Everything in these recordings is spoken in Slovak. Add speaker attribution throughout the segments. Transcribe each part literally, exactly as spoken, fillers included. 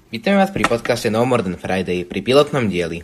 Speaker 1: Vítame vás pri podcaste No More Than Friday pri pilotnom dieli.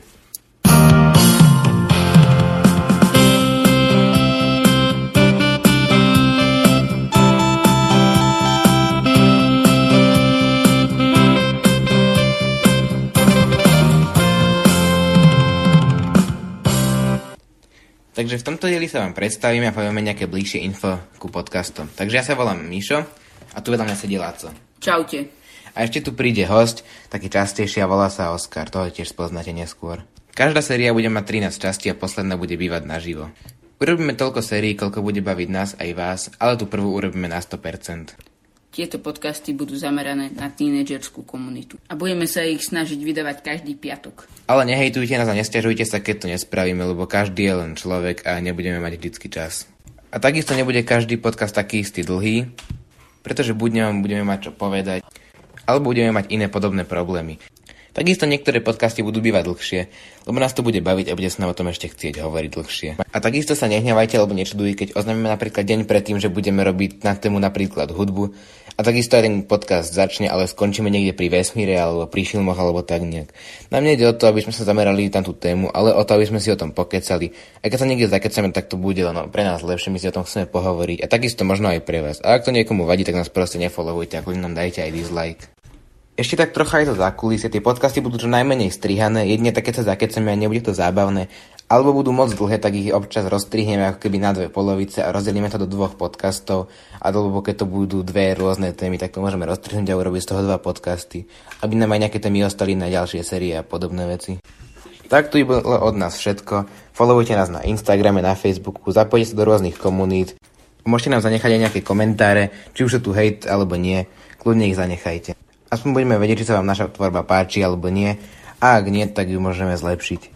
Speaker 1: Takže v tomto dieli sa vám predstavíme a povieme nejaké bližšie info ku podcastom. Takže ja sa volám Mišo a tu vedľa mňa sedí Láco.
Speaker 2: Čaute.
Speaker 1: A ešte tu príde hosť, taký častejší, a volá sa Oskar, toho tiež spoznáte neskôr. Každá séria bude mať trinásť častí a posledná bude bývať naživo. Urobíme toľko sérií, koľko bude baviť nás aj vás, ale tú prvú urobíme na sto percent.
Speaker 2: Tieto podcasty budú zamerané na tínedžerskú komunitu a budeme sa ich snažiť vydávať každý piatok.
Speaker 1: Ale nehejtujte nás a nesťažujte sa, keď to nespravíme, lebo každý je len človek a nebudeme mať vždycky čas. A takisto nebude každý podcast taký istý dlhý, pretože buď nám budeme mať čo povedať, alebo budeme mať iné podobné problémy. Takisto niektoré podcasty budú bývať dlhšie, lebo nás to bude baviť a bude sa nám o tom ešte chcieť hovoriť dlhšie. A takisto sa nehnevajte alebo nečuduj, keď oznámime napríklad deň predtým, že budeme robiť na tému napríklad hudbu. A takisto aj ten podcast začne, ale skončíme niekde pri vesmíre alebo pri filmoch alebo tak nejak. Nám nejde o to, aby sme sa zamerali na tú tému, ale o to, aby sme si o tom pokecali. A keď sa niekde zakecame, tak to bude len pre nás lepšie, my si o tom chceme pohovoriť. A takisto možno aj pre vás. A ak to niekomu vadí, tak nás proste nefollowujte a kľudne nám dajte aj dislike. Ešte tak trocha aj to zákulisie, tie podcasty budú čo najmenej strihané, jedine tak, keď sa zakeceme a nebude to zábavné, alebo budú moc dlhé, tak ich občas rozstrihneme ako keby na dve polovice a rozdelíme to do dvoch podcastov, a alebo keď to budú dve rôzne témy, tak to môžeme rozstrihnúť a urobiť z toho dva podcasty, aby nám aj nejaké témy ostali na ďalšie série a podobné veci. Tak tu bolo od nás všetko, followujte nás na Instagrame, na Facebooku, zapojte sa do rôznych komunít, môžete nám zanechať aj nejaké komentáre, či už sú tu hejt alebo nie, kľudne ich zanechajte. Aspoň budeme vedieť, či sa vám naša tvorba páči alebo nie, a ak nie, tak ju môžeme zlepšiť.